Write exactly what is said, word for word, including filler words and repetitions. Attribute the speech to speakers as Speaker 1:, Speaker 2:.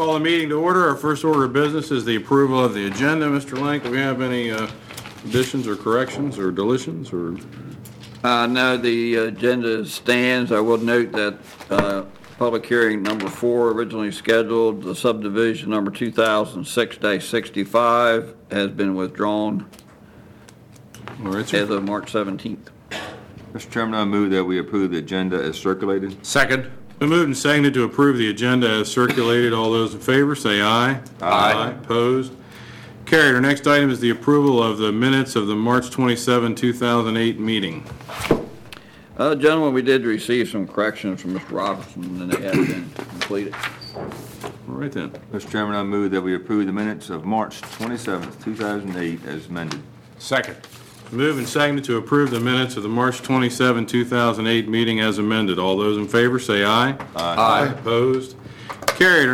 Speaker 1: call the meeting to order. Our first order of business is the approval of the agenda. Mister Lang, do we have any uh, additions or corrections or deletions? Or
Speaker 2: Uh, no, the agenda stands. I will note that uh, public hearing number four, originally scheduled, the subdivision number two thousand six dash sixty-five, has been withdrawn
Speaker 1: All right, sir.
Speaker 2: as of March seventeenth.
Speaker 3: Mister Chairman, I move that we approve the agenda as circulated.
Speaker 1: Second. Been moved and seconded to approve the agenda as circulated. All those in favor say aye.
Speaker 3: Aye.
Speaker 1: Opposed? Carried. Our next item is the approval of the minutes of the March twenty-seventh, two thousand eight meeting.
Speaker 2: Uh, gentlemen, we did receive some corrections from Mister Robertson, and they have been completed.
Speaker 1: All right then.
Speaker 3: Mister Chairman, I move that we approve the minutes of March twenty-seventh, two thousand eight as amended.
Speaker 1: Second. Moved and seconded to approve the minutes of the March twenty-seventh, two thousand eight meeting as amended. All those in favor say aye.
Speaker 3: Aye.
Speaker 1: Opposed? Carried.